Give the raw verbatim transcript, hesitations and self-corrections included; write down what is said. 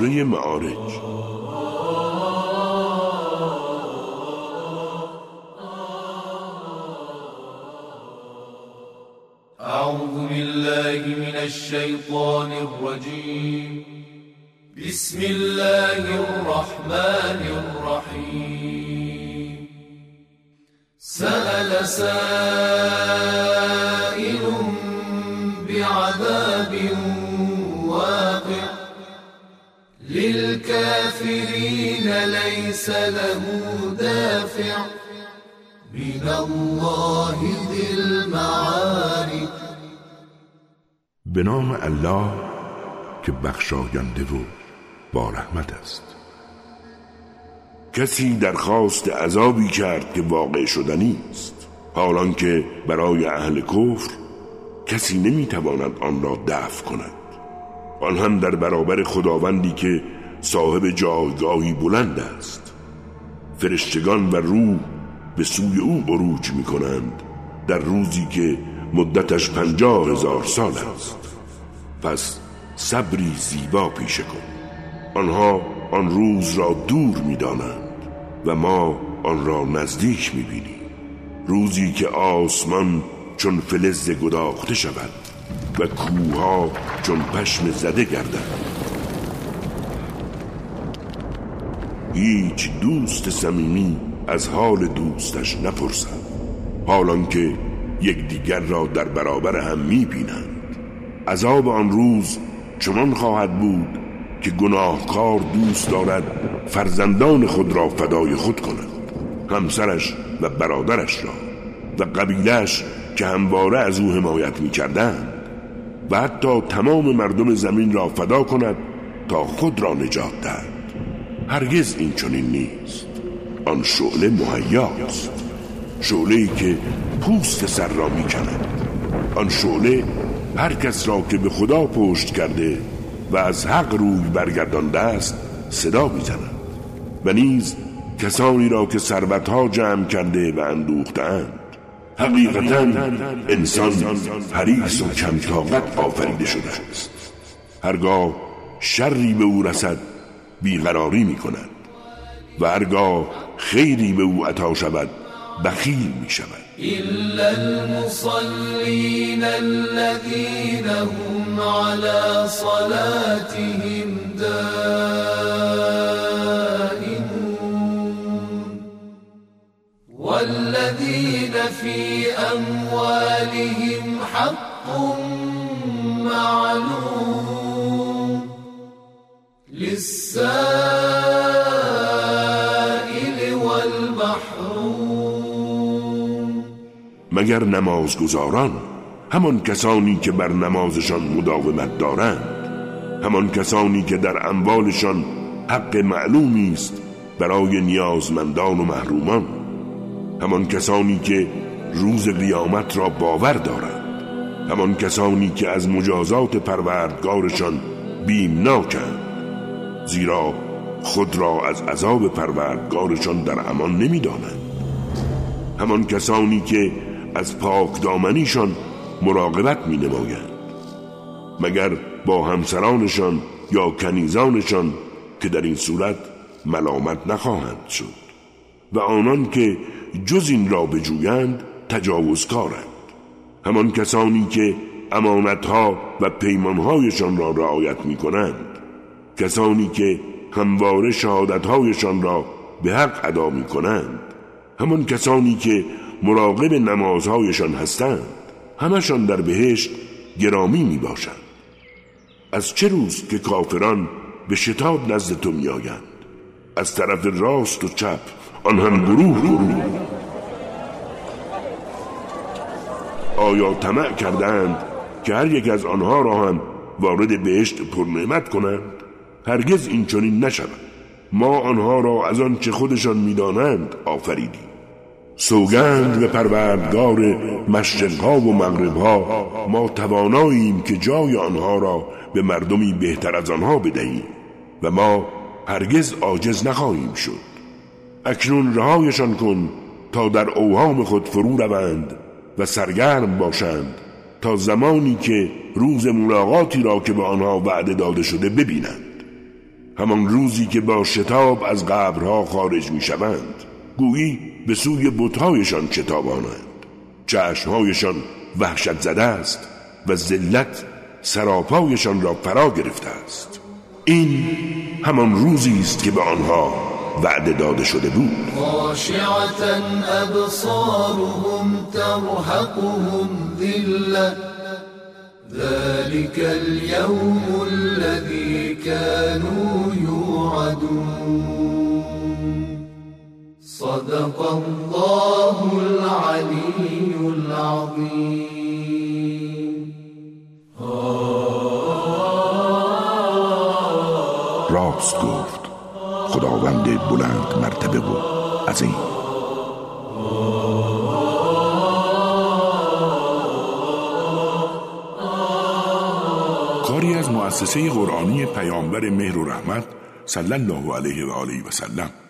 سوره معارج. اعوذ بالله من الشیطان الرجیم. بسم الله الرحمن الرحیم. سأل سائل بعذاب واقع للكافرين ليس له دافع من الله ذي المعارج. به نام الله که بخشاینده و با رحمت است. کسی درخواست عذابی کرد که واقع شدنی است، حالان که برای اهل کفر کسی نمیتواند آن را دفع کند. آن هم در برابر خداوندی که صاحب جایگاهی بلند است. فرشتگان و روح به سوی او عروج می کنند در روزی که مدتش پنجاه هزار سال است. پس صبری زیبا پیشه کن. آنها آن روز را دور می دانند و ما آن را نزدیک می بینیم. روزی که آسمان چون فلز گداخته شود و کوها چون پشم زده گردد. هیچ دوست صمیمی از حال دوستش نپرسد، حالان که یکدیگر را در برابر هم می بینند. عذاب آن روز چنان خواهد بود که گناهکار دوست دارد فرزندان خود را فدای خود کند، همسرش و برادرش را و قبیله‌اش که همواره از او حمایت می کردند و حتی تمام مردم زمین را فدا کند تا خود را نجات دهد. هرگز این چنین نیست. آن شعله مهیاست، شعله‌ای که پوست سر را می کند. آن شعله هر کس را که به خدا پشت کرده و از حق روی برگردانده است صدا می زند و نیز کسانی را که ثروت‌ها جمع کرده و اندوخته‌اند. حقیقتاً انسان حریص و کم طاقت آفریده شده است. هرگاه شری به او رسد بیقراری می کند و هرگاه خیری به او عطا شود بخیل می شود. إلا المصلين الذين هم على صلاتهم دائمون والذين في أموالهم حق معلوم للسائل والمحروم. مگر نمازگزاران، همان کسانی که بر نمازشان مداومت دارند، همان کسانی که در اموالشان حق معلومی است برای نیازمندان و محرومان، همان کسانی که روز قیامت را باور دارند، همان کسانی که از مجازات پروردگارشان بیمناکند، زیرا خود را از عذاب پروردگارشان در امان نمی دانند، همان کسانی که از پاک دامنیشان مراقبت می نمایند، مگر با همسرانشان یا کنیزانشان که در این صورت ملامت نخواهند شد، و آنان که جز این را بجویند تجاوزکارند، همان کسانی که امانتها و پیمانهایشان را رعایت می کنند، کسانی که همواره شهادتهایشان را به حق ادا می کنند، همان کسانی که مراقب نمازهایشان هستند، همشان در بهشت گرامی می باشند. از چه روز که کافران به شتاب نزد تو می آیند، از طرف راست و چپ، آن هم گروه گروه. آیا طمع کردند که هر یک از آنها را هم وارد بهشت پرنعمت کنند؟ هرگز این چنین نشود. ما آنها را از آن چه خودشان می‌دانند آفریدیم. سوگند به پروردگار مشرق‌ها و مغرب‌ها، ما تواناییم که جای آنها را به مردمی بهتر از آنها بدهیم و ما هرگز عاجز نخواهیم شد. اکنون رهایشان کن تا در اوهام خود فرو روند و سرگرم باشند تا زمانی که روز ملاقاتی را که به آنها وعده داده شده ببینند. همان روزی که با شتاب از قبرها خارج می شوند، گویی به سوی بت‌هایشان شتابانند. چشمهایشان وحشت زده است و ذلت سراپایشان را فرا گرفته است. این همان روزی است که به آنها وعده داده شده بود. خاشعة ابصارهم ترهقهم ذلة ذلك اليوم الذي كانوا يوعدون صدق الله العلي العظيم. راست گفت خداوند بلند مرتبه و عظیم. کاری از مؤسسه قرآنی پیامبر مهر و رحمت صلی الله علیه و آله و سلم.